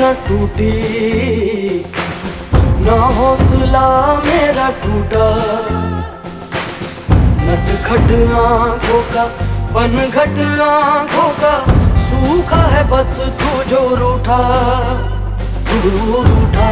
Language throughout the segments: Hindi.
न टूटी, ना हौसला मेरा टूटा। नटखट आंखों का पनघट आंखों का सूखा है बस तू जो रूठा, तू रूठा।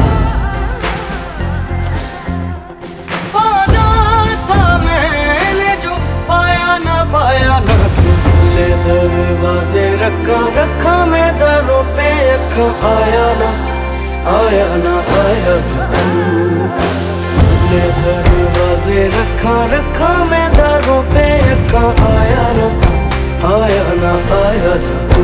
पाना था मैंने जो पाया ना खुले दरवाजे रखा रखा मैं दरों पे अखा। आया ना आया ना आया ना तू, खुले दरवाजे रखा रखा मैं दरों पे अखा। आया ना आया ना आया ना तू।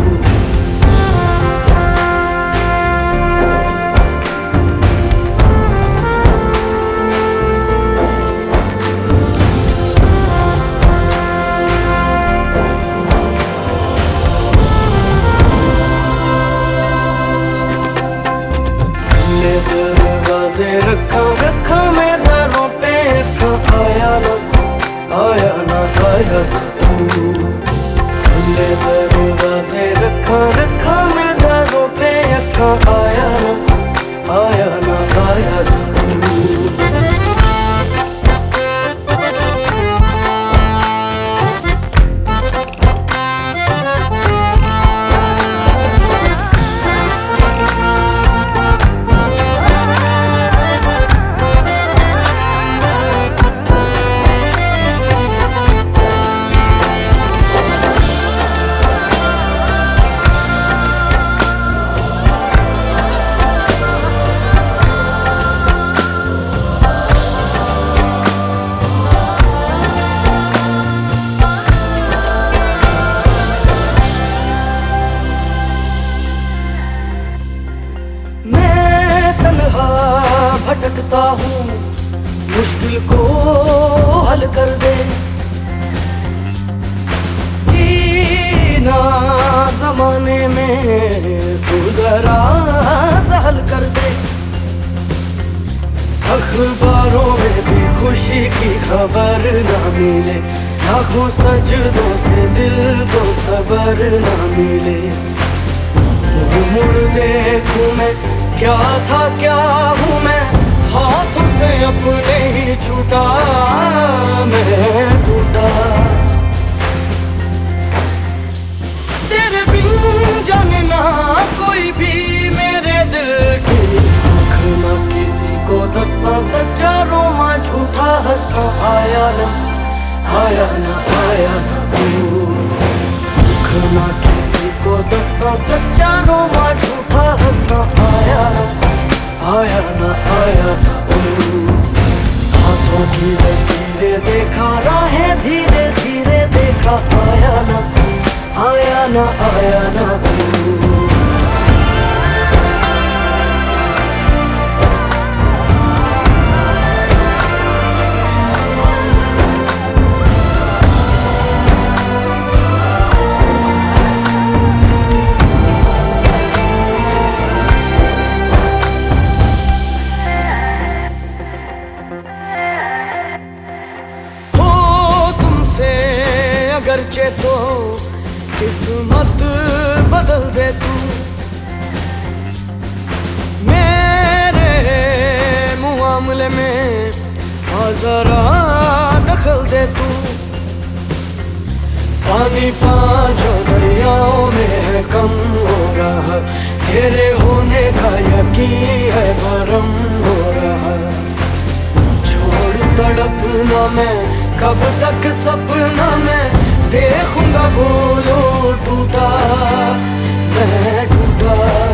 दरवाजे रखा रखा मैं दरों पे अखा। आया ना आया ना आया ना तू, खुले दरवाजे रखा रखा मैं दरों पे अखा। आया ना आया ना आया ना तू। भटकता हूँ मुश्किल को हल कर दे, जीना जमाने में तू जरा सहल कर दे। अखबारों में भी खुशी की खबर ना मिले, लाखों सजदों से दिल को सबर ना मिले। मुड़ मुड़ देखूं मैं क्या था क्या हूँ मैं, हाथों से अपने ही छूटा मैं टूटा। तेरे बिन जाने ना कोई भी मेरे दिल की, दुख ना किसी को दसा सच्चा रोमा झूठा हंसा। आया ना आया ना आया ना तू, दुख ना किसी को दसा सच्चा रोमा झूठा हंसा। आया ना आया ना आया ना तू, हाथों की लकीरें देखा राहें धीरे धीरे देखा। आया ना आया ना आया ना तू। अगरचे तो किस्मत बदल दे तू, मेरे मुआमले में जरा दखल दे तू। पानी पांचों दरियाओं में है कम हो रहा, तेरे होने का यकीन है भरम हो रहा। छोड़ तड़पना मैं कब तक सपना में देखूंगा बोलो टूटा मैं टूटा।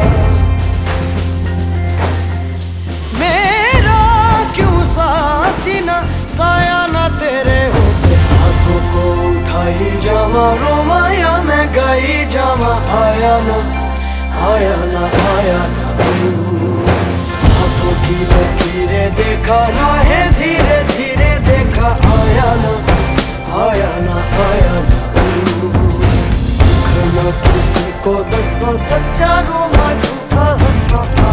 मेरा क्यों साथी ना साया ना तेरे होते, हाथों को उठाई जावा रोमाया मैं गाई जावा। आया ना आया ना आया ना तू, हाथों की लकीरें देखा राहें धीरे धीरे देखा। आया ना आया ना आया ना तू, दुख ना किसी को दसा सच्चा रोमा झूठा हंसा।